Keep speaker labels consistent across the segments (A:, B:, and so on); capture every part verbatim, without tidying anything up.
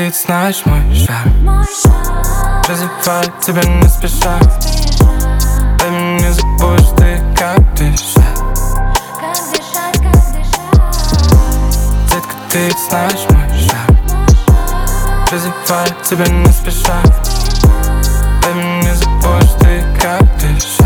A: ты знаешь мой шаг, развивает тебя не спеша. Дай мне не забудешь ты, как дышать. Детка, ты знаешь мой шаг, развивает тебя не спеша. Дай мне не забудешь ты, как дышать.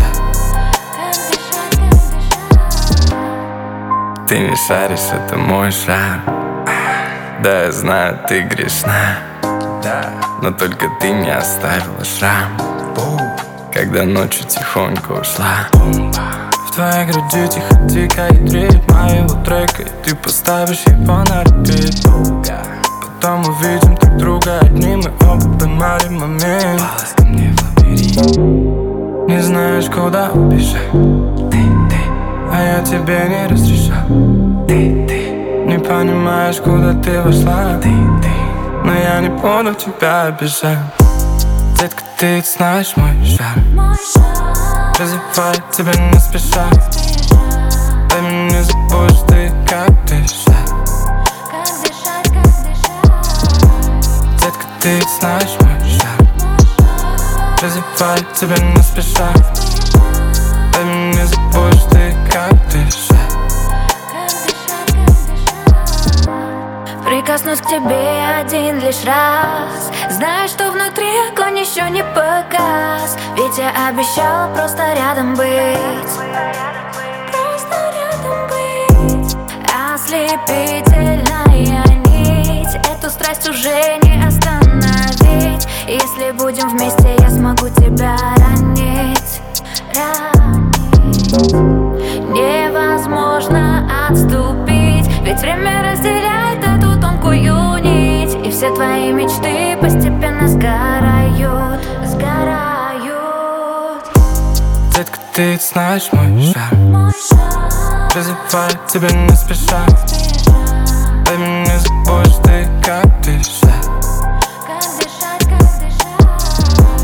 A: Ты не шаришь, это мой шаг. Да, я знаю, ты грешна, да, но только ты не оставила шрам, когда ночью тихонько ушла. В твоей груди тихо тикает ритм моего трека, и ты поставишь его на репит. Потом увидим друг друга одни, мы оба поймали момент. Палась ко мне в лабиринт. Не знаешь, куда убежать, ты, ты, а я тебе не разрешал. Ты, ты, не понимаешь, куда ты вошла, ты, ты, но я не буду тебя обижать. Детка, ты знаешь мой шаг, развивает тебя не спеша. Дай мне не забудешь ты, как дышать. Детка, ты знаешь мой шаг, развивает тебя не спеша. Дай мне не забудешь ты, как дышать.
B: Прикоснусь к тебе один лишь раз. Знаешь, что внутри огонь еще не погас. Ведь я обещала просто рядом быть. Просто рядом быть. Ослепительная нить. Эту страсть уже не остановить. Если будем вместе, я смогу тебя ранить. Ранить. Невозможно отступить, ведь время разделяет эту тонкую нить. И все твои мечты постепенно сгорают, сгорают.
A: Детка, ты знаешь мой шаг, развивает тебя не спеша. Дай мне не забудешь ты, как дышать.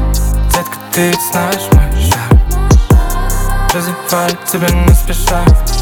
A: Детка, ты знаешь мой шаг, развивает тебя не спеша.